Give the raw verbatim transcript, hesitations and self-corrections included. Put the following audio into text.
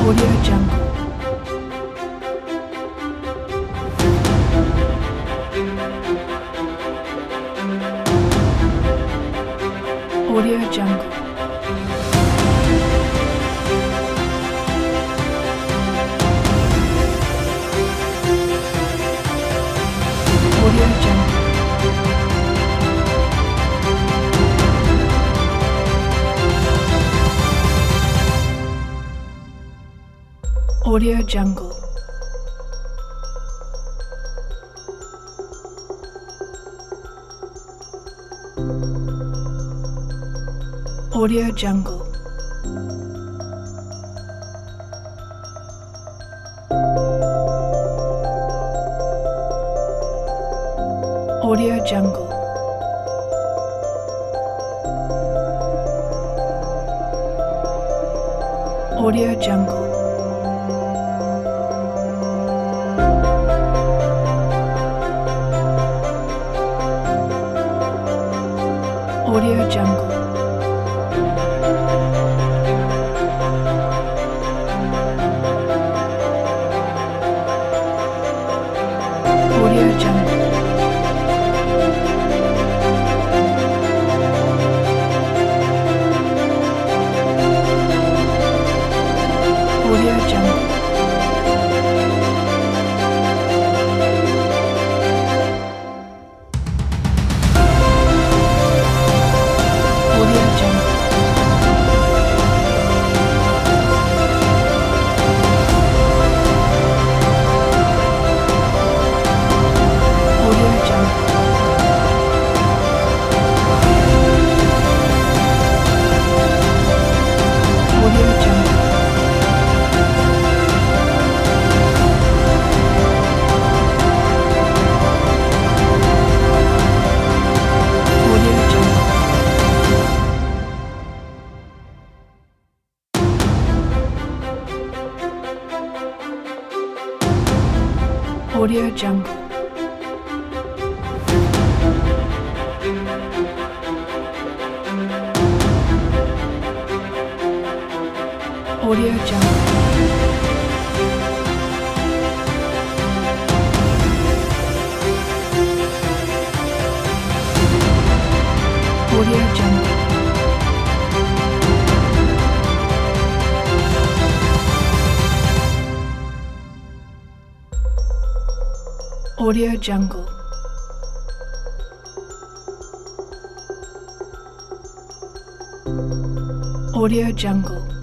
Audio Jungle. Audio Jungle. Audio Jungle. Audio Jungle. Audio Jungle. Audio Jungle. Audio Jungle. Audio Jungle. Audio Jungle. Audio Jungle. Audio Jungle. Audio Jungle. Audio Jungle. Audio Jungle. Audio Jungle. Audio Jungle. Audio Jungle. Audio Jungle. Audio Jungle.